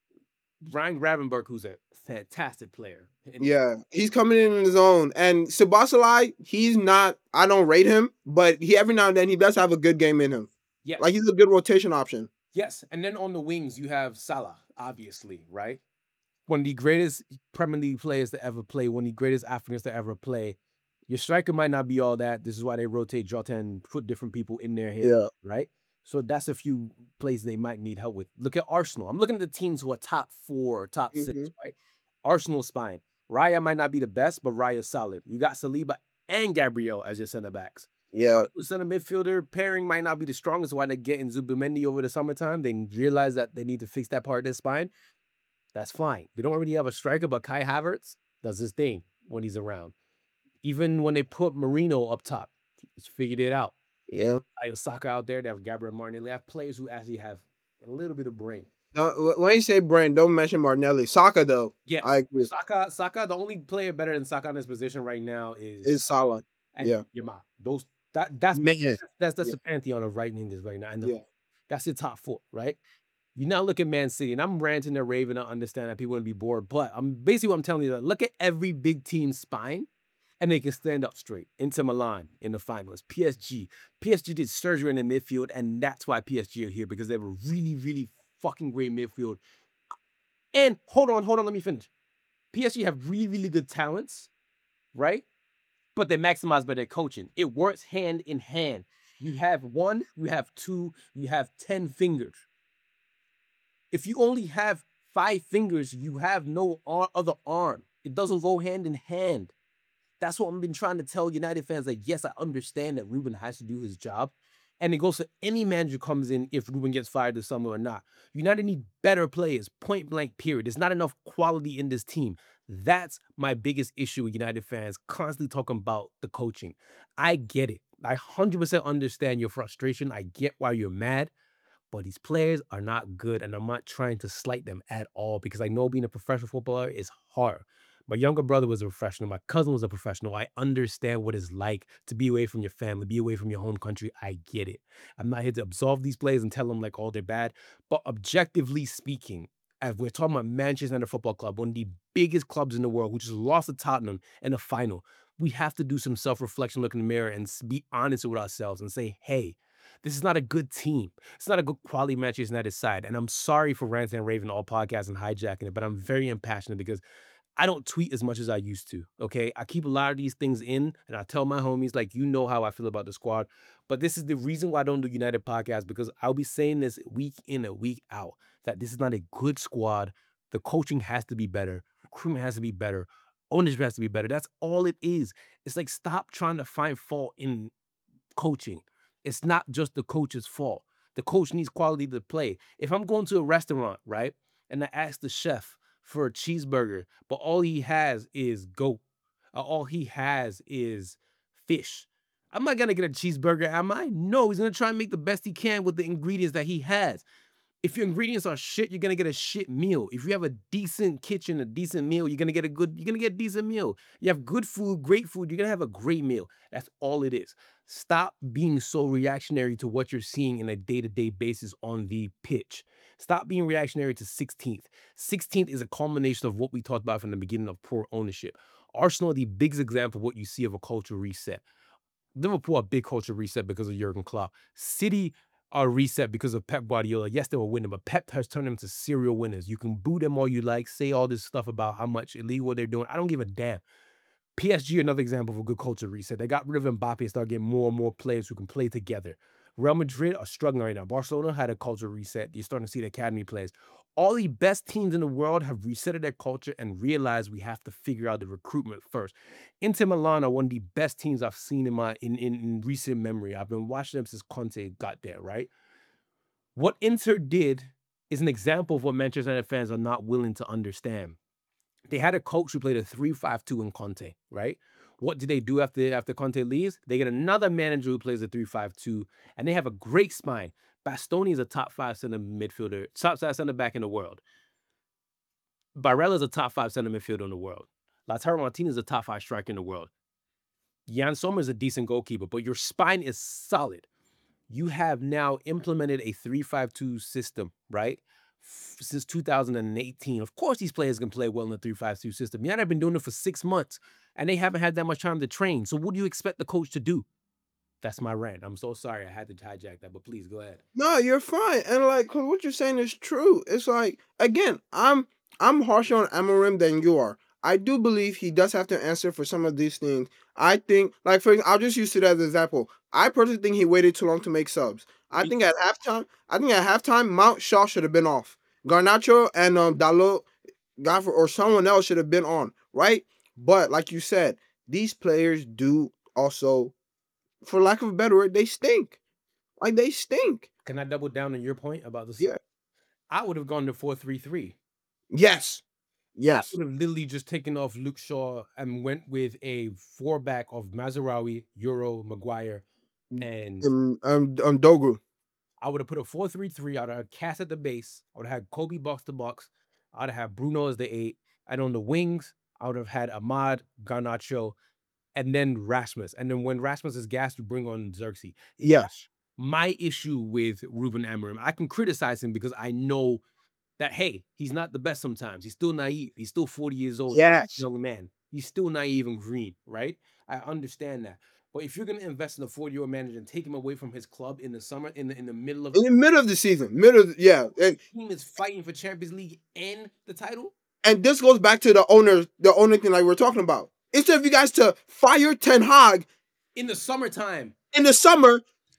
Speaker 1: Ryan Gravenberg, who's a fantastic player. And
Speaker 2: Yeah, he's coming in on his own. And Sabasalai, he's not. I don't rate him, but he every now and then he does have a good game in him.
Speaker 1: yes,
Speaker 2: Like he's a good rotation option.
Speaker 1: yes. And then on the wings, you have Salah, obviously, right? One of the greatest Premier League players to ever play, one of the greatest Africans to ever play. Your striker might not be all that. This is why they rotate Jota and put different people in there here,
Speaker 2: Yeah.
Speaker 1: right? So that's a few plays they might need help with. Look at Arsenal. I'm looking at the teams who are top four or top six,
Speaker 2: Mhm.
Speaker 1: right? Arsenal spine. Raya might not be the best, but Raya's solid. You got Saliba and Gabriel as your center backs.
Speaker 2: Yeah,
Speaker 1: Center midfielder pairing might not be the strongest. Why they're getting Zubimendi over the summertime? They realize that they need to fix that part of their spine. That's fine. They don't already have a striker, but Kai Havertz does his thing when he's around. Even when they put Marino up top, he's figured it out.
Speaker 2: yeah.
Speaker 1: I have Saka out there. They have Gabriel Martinelli. They have players who actually have a little bit of brain.
Speaker 2: No, wh- when you say brain, don't mention Martinelli. Saka though,
Speaker 1: Yeah,
Speaker 2: I agree.
Speaker 1: Saka. Saka. The only player better than Saka in this position right now is
Speaker 2: Is Salah.
Speaker 1: and
Speaker 2: yeah.
Speaker 1: Yama. Those that that's
Speaker 2: Man.
Speaker 1: that's that's
Speaker 2: Yeah.
Speaker 1: the pantheon of right wingers right now. And the-
Speaker 2: Yeah.
Speaker 1: that's the top four, right? You now look at Man City, and I'm ranting and raving. I understand that people want to be bored, but I'm basically what I'm telling you that look at every big team's spine, and they can stand up straight. Inter Milan in the finals, P S G. P S G did surgery in the midfield, and that's why P S G are here because they have a really, really fucking great midfield. And hold on, hold on, let me finish. P S G have really, really good talents, right? But they're maximized by their coaching. It works hand in hand. You have one, you have two, you have ten fingers. If you only have five fingers, you have no ar- other arm. It doesn't go hand in hand. That's what I've been trying to tell United fans. Like, yes, I understand that Ruben has to do his job. And it goes to any manager comes in if Ruben gets fired this summer or not. United need better players, point blank, period. There's not enough quality in this team. That's my biggest issue with United fans constantly talking about the coaching. I get it. I one hundred percent understand your frustration. I get why you're mad. But these players are not good, and I'm not trying to slight them at all because I know being a professional footballer is hard. My younger brother was a professional. My cousin was a professional. I understand what it's like to be away from your family, be away from your home country. I get it. I'm not here to absolve these players and tell them like, oh, they're bad. But objectively speaking, as we're talking about Manchester United Football Club, one of the biggest clubs in the world, who just lost to Tottenham in the final, we have to do some self-reflection, look in the mirror, and s- be honest with ourselves and say, hey, this is not a good team. It's not a good quality Manchester United side. And I'm sorry for ranting and raving all podcasts and hijacking it, but I'm very impassionate because I don't tweet as much as I used to. Okay. I keep a lot of these things in and I tell my homies, like, you know how I feel about the squad. But this is the reason why I don't do United podcast because I'll be saying this week in and week out that this is not a good squad. The coaching has to be better. Recruitment has to be better. ownership has to be better. That's all it is. It's like, stop trying to find fault in coaching. It's not just the coach's fault. The coach needs quality to play. If I'm going to a restaurant, right, and I ask the chef for a cheeseburger, but all he has is goat, uh, all he has is fish, I'm not gonna get a cheeseburger, am I? No, he's gonna try and make the best he can with the ingredients that he has. If your ingredients are shit, you're gonna get a shit meal. If you have a decent kitchen, a decent meal, you're gonna get a good, you're gonna get a decent meal. You have good food, great food, you're gonna have a great meal. That's all it is. Stop being so reactionary to what you're seeing in a day-to-day basis on the pitch. Stop being reactionary to sixteenth. sixteenth is a culmination of what we talked about from the beginning of poor ownership. Arsenal are the biggest example of what you see of a culture reset. Liverpool a big culture reset because of Jurgen Klopp. City are reset because of Pep Guardiola. Yes, they were winning, but Pep has turned them into serial winners. You can boo them all you like, say all this stuff about how much illegal they're doing. I don't give a damn. P S G, another example of a good culture reset. They got rid of Mbappe and started getting more and more players who can play together. Real Madrid are struggling right now. Barcelona had a culture reset. You're starting to see the academy players. All the best teams in the world have resetted their culture and realized we have to figure out the recruitment first. Inter Milan are one of the best teams I've seen in my in, in, in recent memory. I've been watching them since Conte got there, right? What Inter did is an example of what Manchester United fans are not willing to understand. They had a coach who played a three five two in Conte, right? What do they do after, after Conte leaves? They get another manager who plays a three five two, and they have a great spine. Bastoni is a top five center midfielder, top five center back in the world. Barella is a top five center midfielder in the world. Lautaro Martinez is a top five striker in the world. Jan Sommer is a decent goalkeeper, but your spine is solid. You have now implemented a three five two system, right? Since two thousand eighteen. Of course, these players can play well in the three five two system. United have been doing it for six months, and they haven't had that much time to train. So what do you expect the coach to do? That's my rant. I'm so sorry I had to hijack that, but please go ahead.
Speaker 2: No, you're fine. And like, 'cause what you're saying is true. It's like, again, I'm I'm harsher on Amorim than you are. I do believe he does have to answer for some of these things. I think, like, for I'll just use it as an example. I personally think he waited too long to make subs. I think at halftime, I think at halftime, Mount Shaw should have been off. Garnacho and um, Dalot, Godfrey, or someone else should have been on, right? But like you said, these players do also, for lack of a better word, they stink. Like, they stink.
Speaker 1: Can I double down on your point about this?
Speaker 2: Yeah.
Speaker 1: I would have gone to four three three.
Speaker 2: Yes. Yes.
Speaker 1: I would have literally just taken off Luke Shaw and went with a four back of Mazraoui, Euro, Maguire, and
Speaker 2: Um, um, um Dogu.
Speaker 1: I would have put a four three three. I would have had Cass at the base. I would have had Kobe box to box. I would have had Bruno as the eight. And on the wings, I would have had Ahmad, Garnacho, and then Rasmus. And then when Rasmus is gassed, you bring on Xerxes.
Speaker 2: Yes.
Speaker 1: My issue with Ruben Amorim, I can criticize him because I know that, hey, he's not the best sometimes. He's still naive. He's still forty years old.
Speaker 2: Yes.
Speaker 1: Young man. He's still naive and green, right? I understand that. But if you're going to invest in a forty-year-old manager and take him away from his club in the summer, in the in the middle of
Speaker 2: in the middle of the season, middle, of, yeah, and,
Speaker 1: the team is fighting for Champions League and the title.
Speaker 2: And this goes back to the owner, the owner thing like we're talking about. Instead of you guys to fire Ten Hag
Speaker 1: in the summertime,
Speaker 2: in the summer,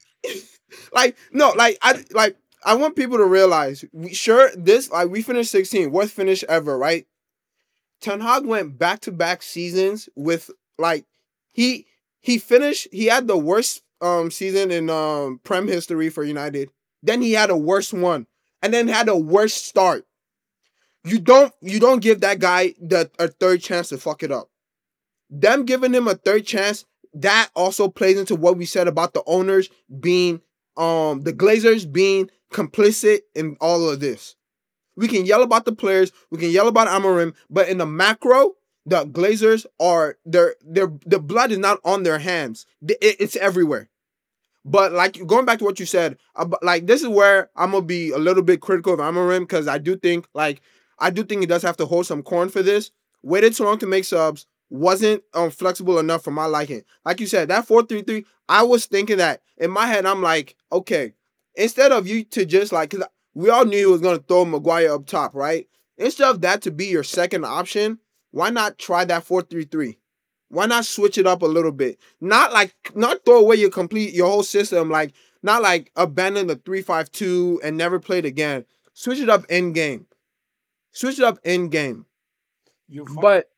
Speaker 2: like no, like I like I want people to realize, we, sure, this like we finished sixteen, worst finish ever, right? Ten Hag went back to back seasons with like he. He finished, he had the worst um, season in um, Prem history for United. Then he had a worse one. And then had a worse start. You don't you don't give that guy the a third chance to fuck it up. Them giving him a third chance, that also plays into what we said about the owners being, um, the Glazers being complicit in all of this. We can yell about the players, we can yell about Amorim, but in the macro, the Glazers are their their the blood is not on their hands. It, it's everywhere. But like going back to what you said, like this is where I'm gonna be a little bit critical of Amorim because I do think like I do think he does have to hold some corn for this. Waited too long to make subs, wasn't um flexible enough for my liking. Like you said, that four three three, I was thinking that in my head. I'm like, okay, instead of you to just like, because we all knew he was gonna throw Maguire up top, right? Instead of that to be your second option. Why not try that four three three? Why not switch it up a little bit? Not like, not throw away your complete, your whole system. Like, not like abandon the three five two and never play it again. Switch it up in game. Switch it up in game.
Speaker 1: You're
Speaker 2: but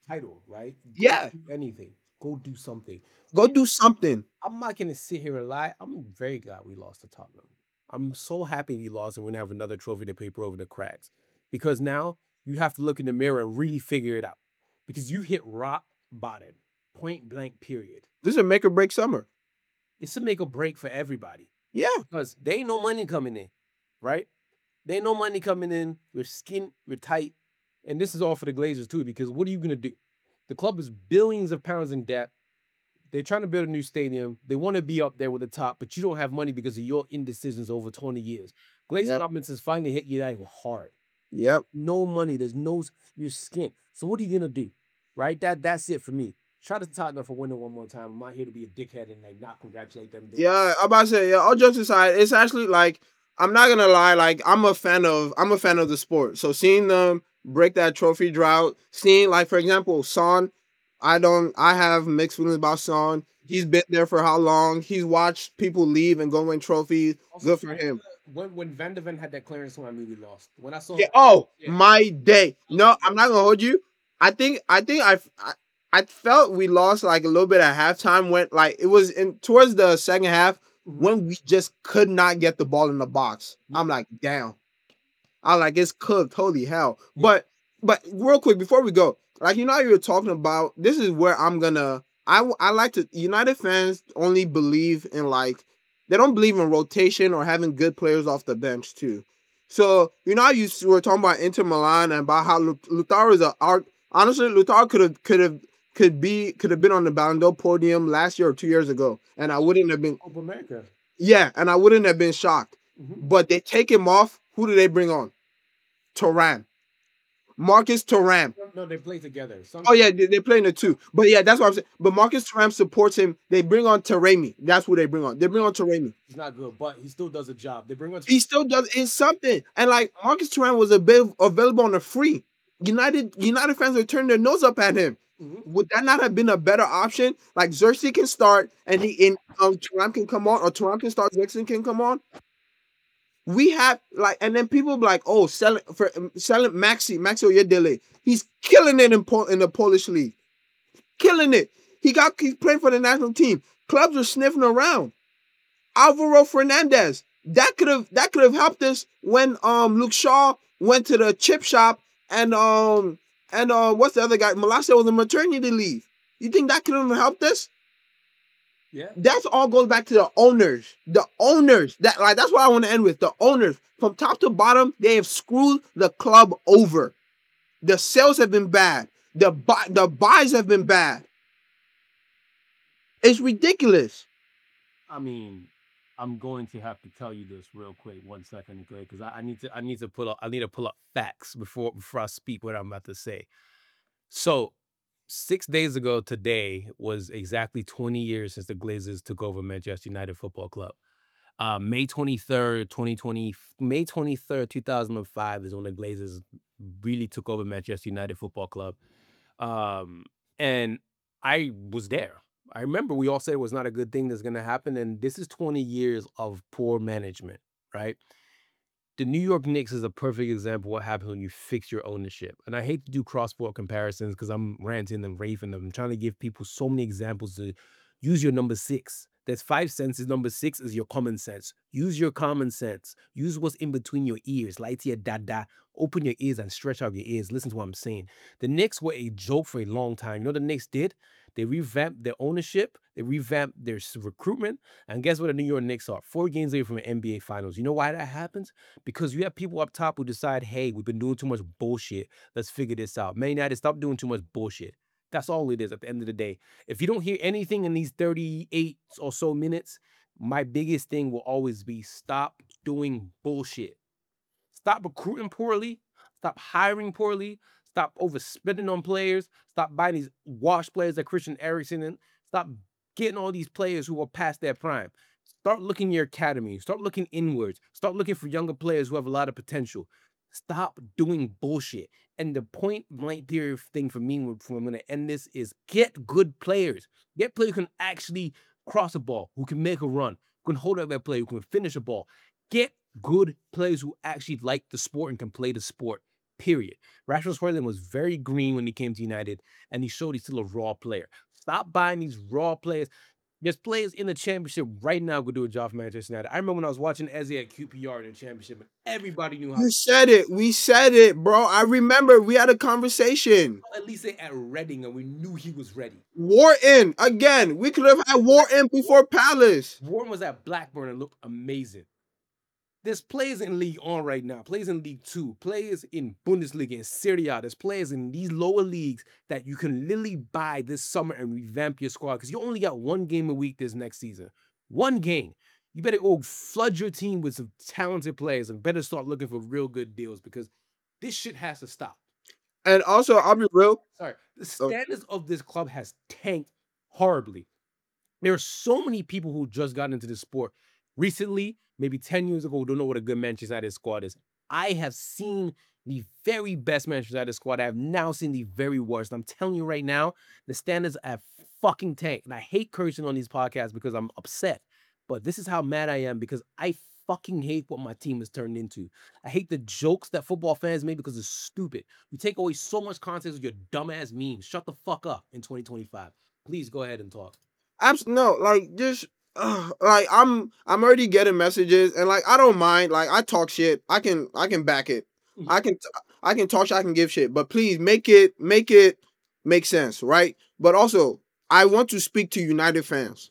Speaker 1: title, right? Go
Speaker 2: Yeah,
Speaker 1: do anything. Go do something.
Speaker 2: go do something.
Speaker 1: I'm not gonna sit here and lie. I'm very glad we lost to Tottenham. I'm so happy we lost and we're gonna have another trophy to paper over the cracks. Because now you have to look in the mirror and really figure it out. Because you hit rock bottom, point blank, period.
Speaker 2: This is a make or break summer.
Speaker 1: It's a make or break for everybody.
Speaker 2: Yeah,
Speaker 1: Because there ain't no money coming in, right? There ain't no money coming in. We're skin, we're tight. And this is all for the Glazers too, because what are you gonna do? The club is billions of pounds in debt. They're trying to build a new stadium. They want to be up there with the top, but you don't have money because of your indecisions over twenty years. Glazer
Speaker 2: Yep.
Speaker 1: governments is finally hit you that hard.
Speaker 2: yep.
Speaker 1: No money. There's no your skin. So what are you gonna do? Right? That that's it for me. Shout out to Tottenham for winning one more time. I'm not here to be a dickhead and like not congratulate them. They-
Speaker 2: Yeah, I'm about to say, yeah, all jokes aside, it's actually like I'm not gonna lie, like I'm a fan of I'm a fan of the sport. So seeing them break that trophy drought, seeing like for example, Son, I don't I have mixed feelings about Son. He's been there for how long? He's watched people leave and go win trophies.
Speaker 1: Also,
Speaker 2: Good for him.
Speaker 1: When when Van de Ven had that clearance when I knew we lost. When I saw
Speaker 2: Yeah. Oh
Speaker 1: Yeah.
Speaker 2: my day. No, I'm not gonna hold you. I think I think I I, I felt we lost like a little bit at halftime when like it was in towards the second half when we just could not get the ball in the box. I'm like, damn. I'm like, it's cooked. Holy hell. But but real quick before we go, like you know how you were talking about, this is where I'm gonna I I like to United fans only believe in like they don't believe in rotation or having good players off the bench too. So you know how you s- were talking about Inter Milan and about how Lut- Lautaro is a art. Honestly, Lautaro could have could have could be could have been on the Ballon d'Or podium last year or two years ago, and I wouldn't have been
Speaker 1: Copa America.
Speaker 2: yeah, and I wouldn't have been shocked.
Speaker 1: Mhm.
Speaker 2: But they take him off. Who do they bring on? Turan. Marcus Turan.
Speaker 1: No, they play together. Some,
Speaker 2: Oh yeah, they, they're playing the two. But yeah, that's what I'm saying. But Marcus Turan supports him. They bring on Taremi. That's who they bring on. They bring on Taremi.
Speaker 1: he's not good, but he still does a job. They bring on
Speaker 2: He still does it's something. And like Marcus Turan was a bit available on the free. United United fans are turning their nose up at him.
Speaker 1: Mhm.
Speaker 2: Would that not have been a better option? Like Xerxes can start and he in um Turan can come on, or Turan can start, Xerxes can come on. We have like, and then people be like, oh, selling for um, selling Maxi, Maxi Oyedele. He's killing it in Pol- in the Polish league, killing it. He got he's playing for the national team. Clubs are sniffing around. Alvaro Fernandez. That could have that could have helped us when um Luke Shaw went to the chip shop and um and uh what's the other guy? Malacia was on maternity leave. You think that could have helped us?
Speaker 1: Yeah.
Speaker 2: That's all goes back to the owners. The owners. That like that's what I want to end with. The owners. From top to bottom, they have screwed the club over. The sales have been bad. The buy, the buys have been bad. It's ridiculous.
Speaker 1: I mean, I'm going to have to tell you this real quick, one second, okay? Because I, I need to I need to pull up I need to pull up facts before before I speak what I'm about to say. So six days ago today was exactly twenty years since the Glazers took over Manchester United Football Club. Uh, May twenty-third, twenty twenty, May twenty-third, two thousand five is when the Glazers really took over Manchester United Football Club. Um, and I was there. I remember we all said it was not a good thing that's going to happen. And this is twenty years of poor management, right? The New York Knicks is a perfect example of what happens when you fix your ownership. And I hate to do cross-sport comparisons because I'm ranting and raving. I'm trying to give people so many examples to use your number six. There's five senses. Number six is your common sense. Use your common sense. Use what's in between your ears. Light your dada. Open your ears and stretch out your ears. Listen to what I'm saying. The Knicks were a joke for a long time. You know what the Knicks did? They revamped their ownership. They revamped their s- recruitment. And guess what the New York Knicks are? Four games away from an N B A Finals. You know why that happens? Because you have people up top who decide, hey, we've been doing too much bullshit. Let's figure this out. Man United, stop doing too much bullshit. That's all it is at the end of the day. If you don't hear anything in these thirty-eight or so minutes, my biggest thing will always be stop doing bullshit. Stop recruiting poorly. Stop hiring poorly. Stop overspending on players. Stop buying these wash players like Christian Eriksen. And stop getting all these players who are past their prime. Start looking your academy. Start looking inwards. Start looking for younger players who have a lot of potential. Stop doing bullshit. And the point blank period thing for me, when I'm going to end this, is get good players. Get players who can actually cross a ball, who can make a run, who can hold up that play, who can finish a ball. Get good players who actually like the sport and can play the sport. period. Rasmus Højlund was very green when he came to United, and he showed he's still a raw player. Stop buying these raw players. There's players in the championship right now who could do a job for Manchester United. I remember when I was watching Eze at Q P R in the championship, and everybody knew how.
Speaker 2: You said it. We said it, bro. I remember we had a conversation.
Speaker 1: At least they at Reading, and we knew he was ready.
Speaker 2: Wharton, again, we could have had Wharton before Palace.
Speaker 1: Warren was at Blackburn and looked amazing. There's players in League On right now, players in League Two, players in Bundesliga and Serie A. There's players in these lower leagues that you can literally buy this summer and revamp your squad because you only got one game a week this next season. One game. You better go flood your team with some talented players and better start looking for real good deals because this shit has to stop.
Speaker 2: And also, I'll be real.
Speaker 1: Sorry, the standards of this club has tanked horribly. There are so many people who just got into this sport recently, maybe ten years ago, who don't know what a good Manchester United squad is. I have seen the very best Manchester United squad. I have now seen the very worst. I'm telling you right now, the standards have fucking tanked. And I hate cursing on these podcasts because I'm upset. But this is how mad I am because I fucking hate what my team has turned into. I hate the jokes that football fans make because it's stupid. You take away so much context with your dumbass memes. Shut the fuck up in twenty twenty-five. Please go ahead and talk.
Speaker 2: Abs- no, like just uh, like I'm I'm already getting messages and like I don't mind. Like I talk shit. I can I can back it.
Speaker 1: Mhm.
Speaker 2: I can I can talk shit. I can give shit. But please make it make it make sense, right? But also I want to speak to United fans.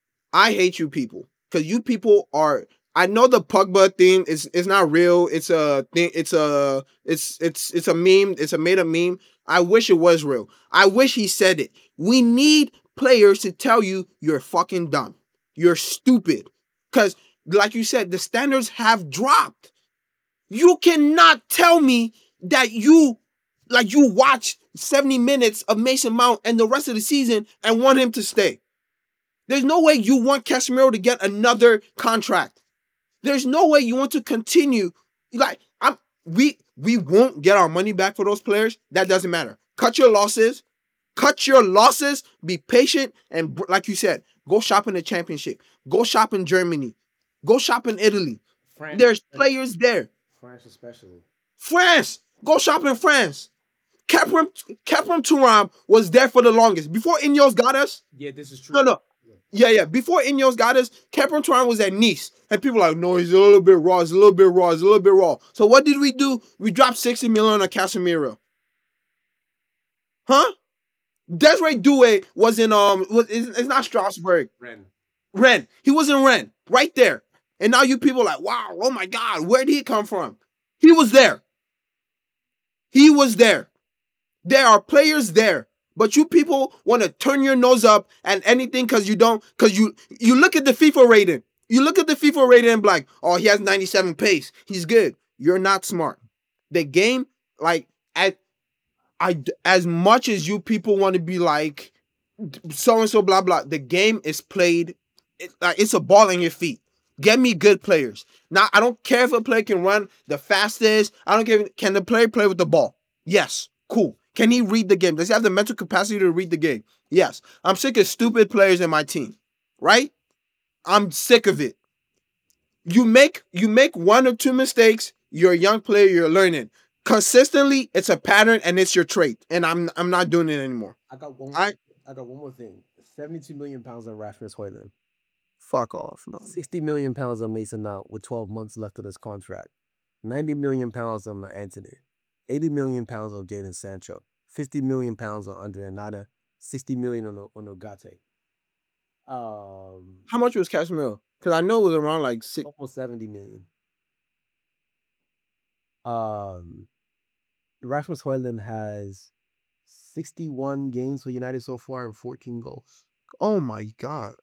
Speaker 2: I hate you people because you people are. I know the Pogba thing is is not real. It's a thing. It's a it's it's it's a meme. It's a made up meme. I wish it was real. I wish he said it. We need players to tell you you're fucking dumb. You're stupid. Because, like you said, the standards have dropped. You cannot tell me that you, like you watched seventy minutes of Mason Mount and the rest of the season and want him to stay. There's no way you want Casemiro to get another contract. There's no way you want to continue. Like, I'm, we we won't get our money back for those players. That doesn't matter. Cut your losses. Cut your losses. Be patient. And like you said, go shop in the championship. Go shop in Germany. Go shop in Italy.
Speaker 1: France,
Speaker 2: There's players there.
Speaker 1: France especially.
Speaker 2: France. Go shop in France. Khéphren Khéphren Thuram was there for the longest. Before Ineos got us.
Speaker 1: Yeah, this is true.
Speaker 2: No, no. Yeah, yeah. Before Ineos got us, Khéphren Thuram was at Nice. And people are like, no, he's a little bit raw. He's a little bit raw. He's a little bit raw. So what did we do? We dropped sixty million on Casemiro. Huh? Desiree Doué was in, um, was, it's, it's not Strasbourg.
Speaker 1: Rennes.
Speaker 2: Rennes. He was in Rennes. Right there. And now you people are like, wow, oh my God, where did he come from? He was there. He was there. There are players there. But you people want to turn your nose up at anything because you don't, because you you look at the FIFA rating. You look at the FIFA rating and be like, oh, he has ninety-seven pace. He's good. You're not smart. The game, like, at, I, as much as you people want to be like, so-and-so, blah, blah, the game is played, it, like, it's a ball in your feet. Get me good players. Now, I don't care if a player can run the fastest. I don't care. Can the player play with the ball? Yes. Cool. Can he read the game? Does he have the mental capacity to read the game? Yes. I'm sick of stupid players in my team. Right? I'm sick of it. You make you make one or two mistakes, you're a young player, you're learning. Consistently, it's a pattern and it's your trait. And I'm I'm not doing it anymore.
Speaker 1: I got one.
Speaker 2: I
Speaker 1: I got one more thing. Seventy-two million pounds on Rasmus Højlund.
Speaker 2: fuck off. No.
Speaker 1: Sixty million pounds on Mason Mount with twelve months left of this contract. Ninety million pounds on Anthony. Eighty million pounds on Jadon Sancho. Fifty million pounds on Andre Onana. Sixty million on on Ogate. Um,
Speaker 2: How much was Casemiro? Because I know it was around like six.
Speaker 1: almost seventy million. Um, Rasmus Højlund has sixty-one games for United so far and fourteen goals.
Speaker 2: Oh my God.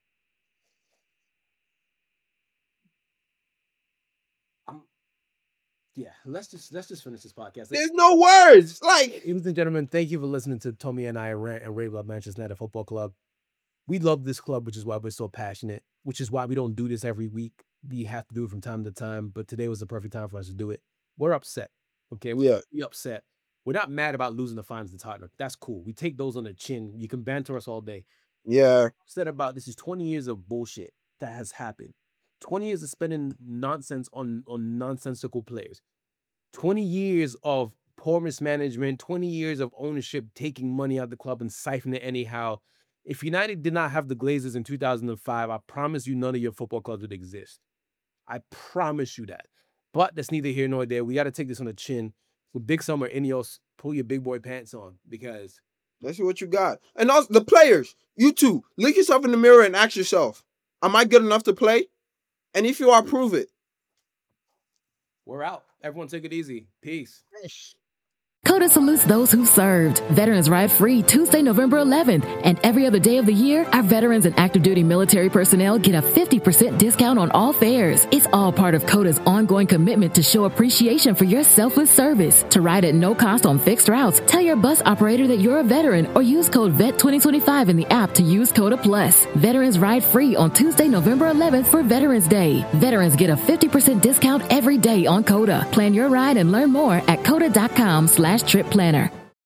Speaker 1: Um, yeah, let's just let's just finish this podcast.
Speaker 2: There's no words. Like,
Speaker 1: Ladies and gentlemen, thank you for listening to Tommy and I rant and rave about Manchester United Football Club. We love this club, which is why we're so passionate, which is why we don't do this every week. We have to do it from time to time, but today was the perfect time for us to do it. We're upset, okay? We're,
Speaker 2: yeah.
Speaker 1: we're upset. We're not mad about losing the finals to Tottenham. That's cool. We take those on the chin. You can banter us all day.
Speaker 2: Yeah.
Speaker 1: Upset about this is twenty years of bullshit that has happened. twenty years of spending nonsense on, on nonsensical players. twenty years of poor mismanagement, twenty years of ownership taking money out of the club and siphoning it anyhow. If United did not have the Glazers in two thousand five, I promise you none of your football clubs would exist. I promise you that. But that's neither here nor there. We got to take this on the chin. With Big Summer, Ineos, pull your big boy pants on because
Speaker 2: let's see what you got. And also the players, you too, look yourself in the mirror and ask yourself, am I good enough to play? And if you are, prove it.
Speaker 1: We're out. Everyone take it easy. Peace.
Speaker 3: Coda salutes those who served. Veterans Ride free Tuesday, November eleventh. And every other day of the year, our veterans and active duty military personnel get a fifty percent discount on all fares. It's all part of Coda's ongoing commitment to show appreciation for your selfless service. To ride at no cost on fixed routes, tell your bus operator that you're a veteran or use code V E T twenty twenty-five in the app to use Coda Plus. Veterans Ride free on Tuesday, November eleventh for Veterans Day. Veterans get a fifty percent discount every day on Coda. Plan your ride and learn more at coda.com slash trip planner.